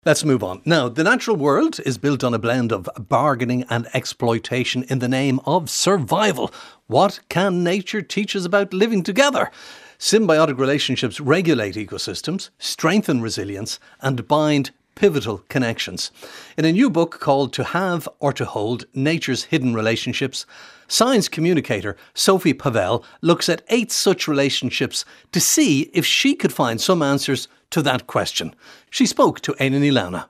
Let's move on. Now, the natural world is built on a blend of bargaining and exploitation in the name of survival. What can nature teach us about living together? Symbiotic relationships regulate ecosystems, strengthen resilience, and bind pivotal connections. In a new book called To Have or to Hold, Nature's Hidden Relationships, science communicator Sophie Pavel looks at 8 such relationships to see if she could find some answers to that question. She spoke to Éanna Ní Lamhna.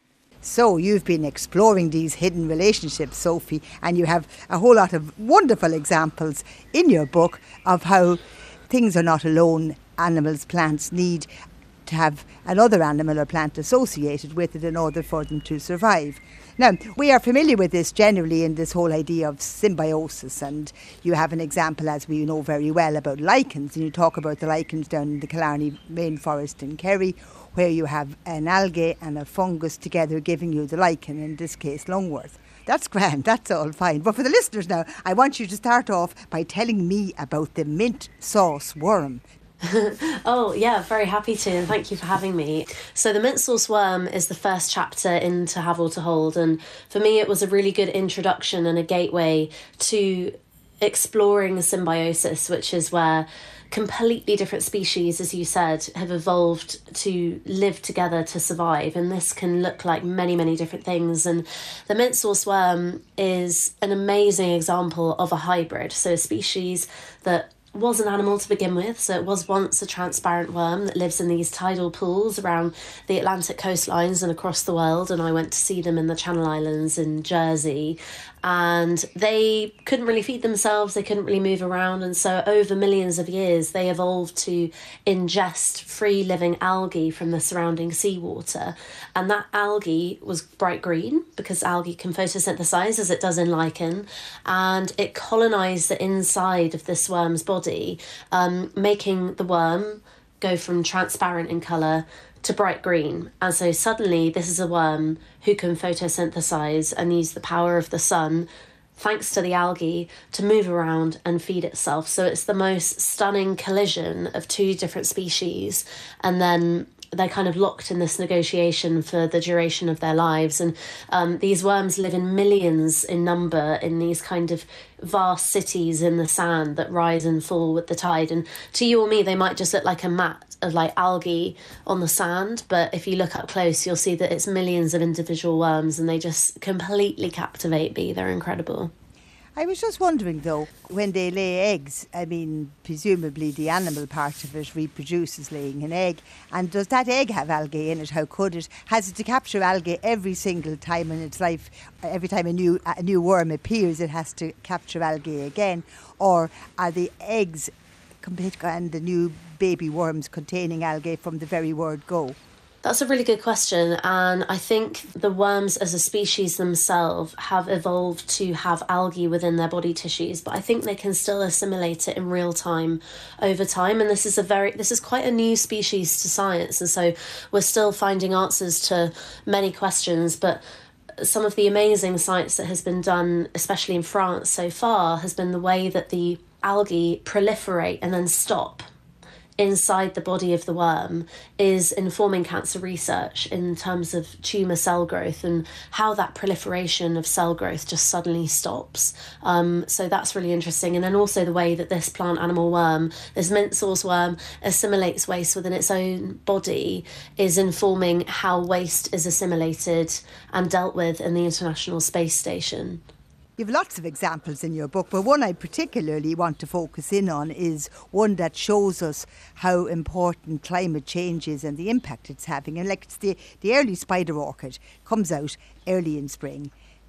So you've been exploring these hidden relationships, Sophie, and you have a whole lot of wonderful examples in your book of how things are not alone. Animals, plants need to have another animal or plant associated with it in order for them to survive. Now, we are familiar with this generally in this whole idea of symbiosis, and you have an example, as we know very well, about lichens, and you talk about the lichens down in the Killarney rainforest in Kerry, where you have an algae and a fungus together giving you the lichen, in this case lungworth. That's grand, that's all fine. But for the listeners now, I want you to start off by telling me about the mint sauce worm. Oh, yeah, very happy to, and thank you for having me. So the mint sauce worm is the first chapter in To Have or to Hold, and for me it was a really good introduction and a gateway to exploring symbiosis, which is where completely different species, as you said, have evolved to live together to survive, and this can look like many, many different things. And the mint sauce worm is an amazing example of a hybrid, so a species that was an animal to begin with. So it was once a transparent worm that lives in these tidal pools around the Atlantic coastlines and across the world, and I went to see them in the Channel Islands in Jersey, and they couldn't really feed themselves, they couldn't really move around, and so over millions of years they evolved to ingest free living algae from the surrounding seawater, and that algae was bright green because algae can photosynthesize as it does in lichen, and it colonized the inside of this worm's body, making the worm go from transparent in colour to bright green. And so suddenly this is a worm who can photosynthesize and use the power of the sun, thanks to the algae, to move around and feed itself. So it's the most stunning collision of 2 different species, and then they're kind of locked in this negotiation for the duration of their lives. And these worms live in millions in number in these kind of vast cities in the sand that rise and fall with the tide. And to you or me, they might just look like a mat of like algae on the sand. But if you look up close, you'll see that it's millions of individual worms, and they just completely captivate me. They're incredible. I was just wondering, though, when they lay eggs, I mean, presumably the animal part of it reproduces laying an egg. And does that egg have algae in it? How could it? Has it to capture algae every single time in its life? Every time a new worm appears, it has to capture algae again? Or are the eggs and the new baby worms containing algae from the very word go? That's a really good question, and I think the worms as a species themselves have evolved to have algae within their body tissues, but I think they can still assimilate it in real time over time, and this is quite a new species to science, and so we're still finding answers to many questions. But some of the amazing science that has been done, especially in France so far, has been the way that the algae proliferate and then stop inside the body of the worm is informing cancer research in terms of tumour cell growth and how that proliferation of cell growth just suddenly stops. So that's really interesting. And then also the way that this plant animal worm, this mint sauce worm, assimilates waste within its own body is informing how waste is assimilated and dealt with in the International Space Station. You have lots of examples in your book, but one I particularly want to focus in on is one that shows us how important climate change is and the impact it's having. And like it's the early spider orchid comes out early in spring,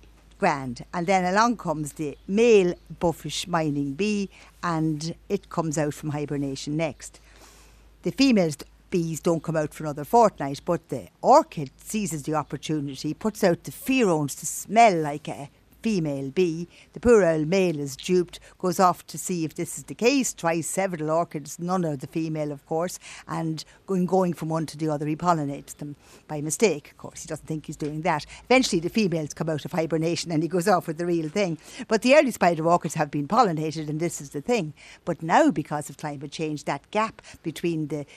grand. And then along comes the male buffish mining bee, and it comes out from hibernation next. The female bees don't come out for another fortnight, but the orchid seizes the opportunity, puts out the pheromones to smell like a female bee. The poor old male is duped, goes off to see if this is the case, tries several orchids, none are the female of course, and going from one to the other he pollinates them by mistake. Of course he doesn't think he's doing that. Eventually the females come out of hibernation and he goes off with the real thing. But the early spider orchids have been pollinated, and this is the thing. But now, because of climate change, that gap between the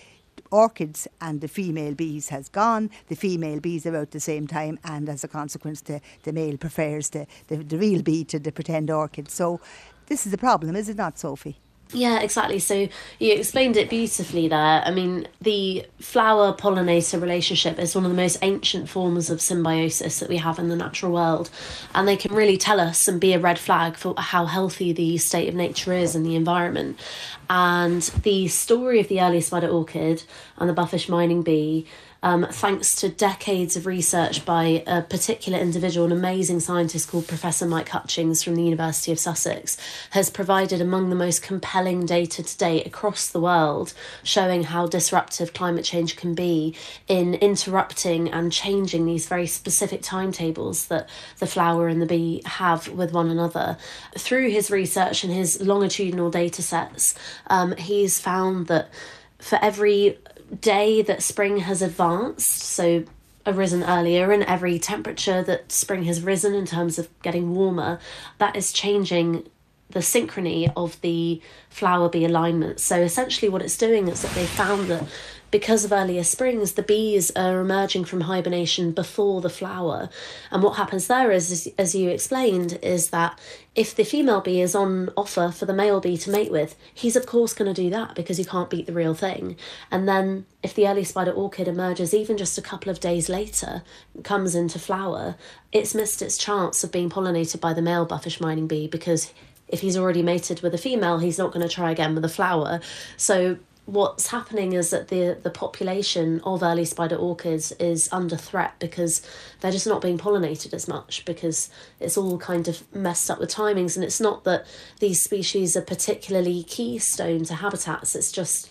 orchids and the female bees has gone. The female bees are out the same time, and as a consequence the male prefers the real bee to the pretend orchid. So this is the problem, is it not, Sophie? Yeah, exactly. So you explained it beautifully there. I mean, the flower-pollinator relationship is one of the most ancient forms of symbiosis that we have in the natural world. And they can really tell us and be a red flag for how healthy the state of nature is in the environment. And the story of the early spider orchid and the buffish mining bee, thanks to decades of research by a particular individual, an amazing scientist called Professor Mike Hutchings from the University of Sussex, has provided among the most compelling data to date across the world, showing how disruptive climate change can be in interrupting and changing these very specific timetables that the flower and the bee have with one another. Through his research and his longitudinal data sets, he's found that for every day that spring has advanced, so arisen earlier, and every temperature that spring has risen in terms of getting warmer, that is changing the synchrony of the flower bee alignment. So essentially what it's doing is that they found that because of earlier springs, the bees are emerging from hibernation before the flower. And what happens there is, as you explained, is that if the female bee is on offer for the male bee to mate with, he's of course going to do that because you can't beat the real thing. And then if the early spider orchid emerges even just a couple of days later, comes into flower, it's missed its chance of being pollinated by the male buffish mining bee, because if he's already mated with a female, he's not going to try again with a flower. So what's happening is that the population of early spider orchids is under threat because they're just not being pollinated as much, because it's all kind of messed up with timings. And it's not that these species are particularly keystone to habitats, it's just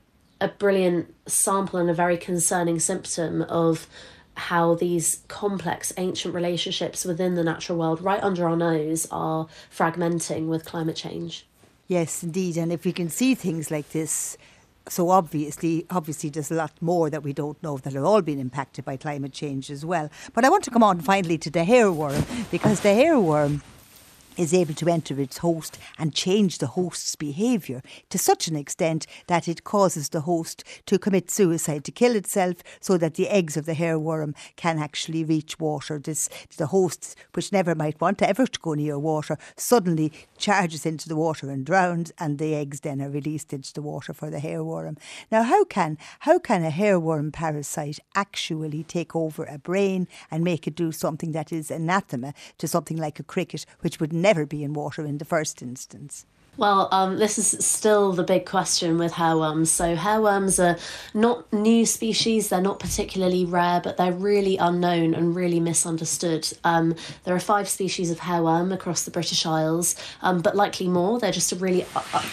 a brilliant sample and a very concerning symptom of how these complex ancient relationships within the natural world right under our nose are fragmenting with climate change. Yes, indeed. And if we can see things like this so obviously there's a lot more that we don't know that are all being impacted by climate change as well. But I want to come on finally to the hairworm, because the hairworm is able to enter its host and change the host's behaviour to such an extent that it causes the host to commit suicide, to kill itself, so that the eggs of the hairworm can actually reach water. The host, which never might want to ever to go near water, suddenly charges into the water and drowns, and the eggs then are released into the water for the hairworm. Now, how can a hairworm parasite actually take over a brain and make it do something that is anathema to something like a cricket, which would never be in water in the first instance? Well, this is still the big question with hairworms. So hairworms are not new species, they're not particularly rare, but they're really unknown and really misunderstood. There are 5 species of hairworm across the British Isles, but likely more. They're just a really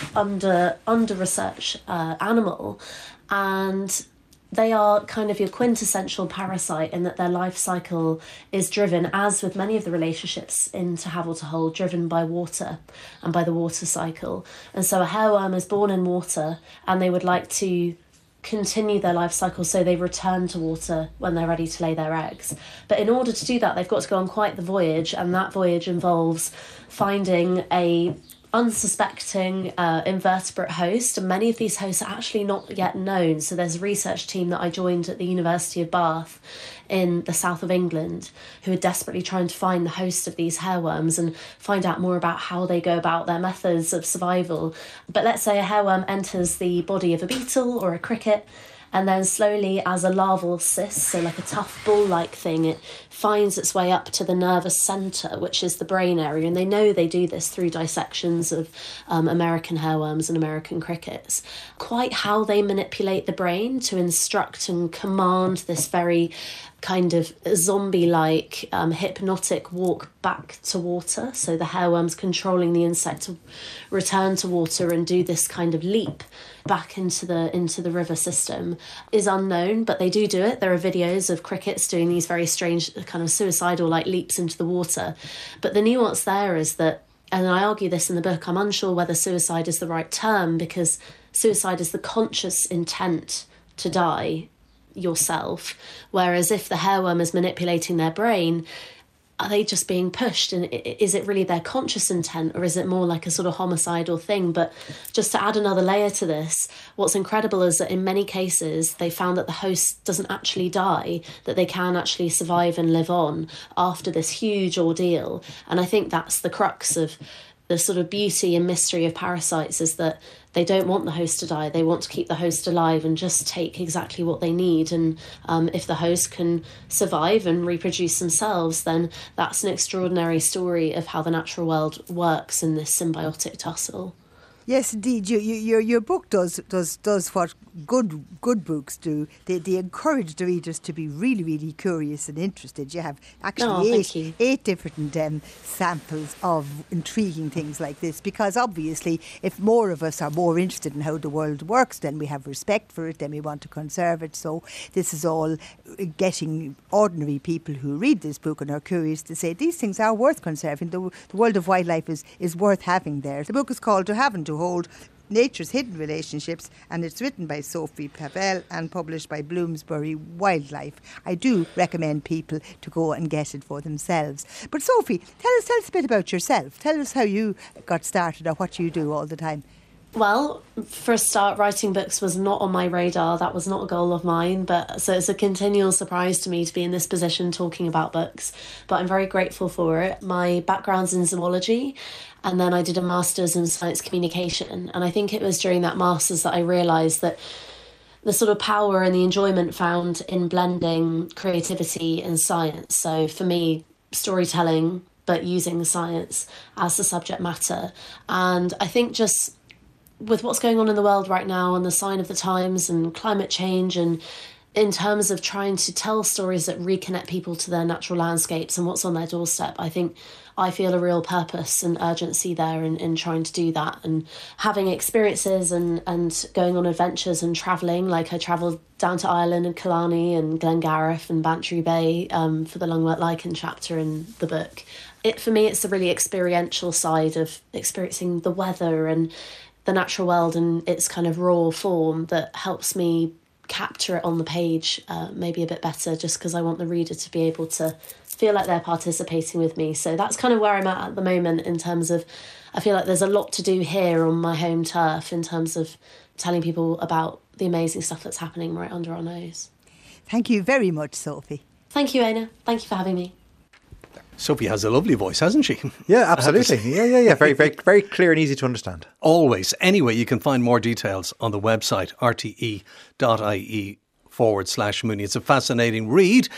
under-researched animal. And they are kind of your quintessential parasite in that their life cycle is driven, as with many of the relationships in To Have or to Hold, driven by water and by the water cycle. And so a hairworm is born in water and they would like to continue their life cycle, so they return to water when they're ready to lay their eggs. But in order to do that, they've got to go on quite the voyage, and that voyage involves finding a unsuspecting invertebrate host, and many of these hosts are actually not yet known. So there's a research team that I joined at the University of Bath in the south of England who are desperately trying to find the host of these hairworms and find out more about how they go about their methods of survival. But let's say a hairworm enters the body of a beetle or a cricket, and then slowly, as a larval cyst, so like a tough ball-like thing, it finds its way up to the nervous centre, which is the brain area. And they know they do this through dissections of American hairworms and American crickets. Quite how they manipulate the brain to instruct and command this very kind of zombie-like hypnotic walk back to water. So the hairworm's controlling the insect to return to water and do this kind of leap back into the river system is unknown, but they do it. There are videos of crickets doing these very strange kind of suicidal-like leaps into the water. But the nuance there is that, and I argue this in the book, I'm unsure whether suicide is the right term, because suicide is the conscious intent to die yourself, whereas if the hairworm is manipulating their brain, are they just being pushed? And is it really their conscious intent, or is it more like a sort of homicidal thing? But just to add another layer to this, what's incredible is that in many cases, they found that the host doesn't actually die, that they can actually survive and live on after this huge ordeal. And I think that's the crux of the sort of beauty and mystery of parasites, is that they don't want the host to die. They want to keep the host alive and just take exactly what they need. And if the host can survive and reproduce themselves, then that's an extraordinary story of how the natural world works in this symbiotic tussle. Yes, indeed. Your book does what good books do. They encourage the readers to be really, really curious and interested. You have actually eight different samples of intriguing things like this, because obviously if more of us are more interested in how the world works, then we have respect for it, then we want to conserve it. So this is all getting ordinary people who read this book and are curious to say these things are worth conserving. The world of wildlife is worth having there. The book is called To Have and To Hold: Nature's Hidden Relationships, and it's written by Sophie Pavel and published by Bloomsbury Wildlife. I do recommend people to go and get it for themselves. But Sophie, tell us a bit about yourself. Tell us how you got started or what you do all the time. Well, for a start, writing books was not on my radar. That was not a goal of mine. But so it's a continual surprise to me to be in this position talking about books. But I'm very grateful for it. My background's in zoology, and then I did a master's in science communication. And I think it was during that master's that I realised that the sort of power and the enjoyment found in blending creativity and science. So for me, storytelling, but using science as the subject matter. And I think just with what's going on in the world right now and the sign of the times and climate change, and in terms of trying to tell stories that reconnect people to their natural landscapes and what's on their doorstep, I think I feel a real purpose and urgency there in trying to do that, and having experiences and going on adventures and travelling. Like I travelled down to Ireland and Killarney and Glengarriff and Bantry Bay for the Lungwort Lichen chapter in the book. For me, it's the really experiential side of experiencing the weather and the natural world in its kind of raw form that helps me capture it on the page maybe a bit better, just because I want the reader to be able to feel like they're participating with me. So that's kind of where I'm at the moment, in terms of I feel like there's a lot to do here on my home turf in terms of telling people about the amazing stuff that's happening right under our nose. Thank you very much, Sophie. Thank you, Éanna. Thank you for having me. Sophie has a lovely voice, hasn't she? Yeah, absolutely. Yeah. Very, very, very clear and easy to understand. Always. Anyway, you can find more details on the website rte.ie/Mooney. It's a fascinating read.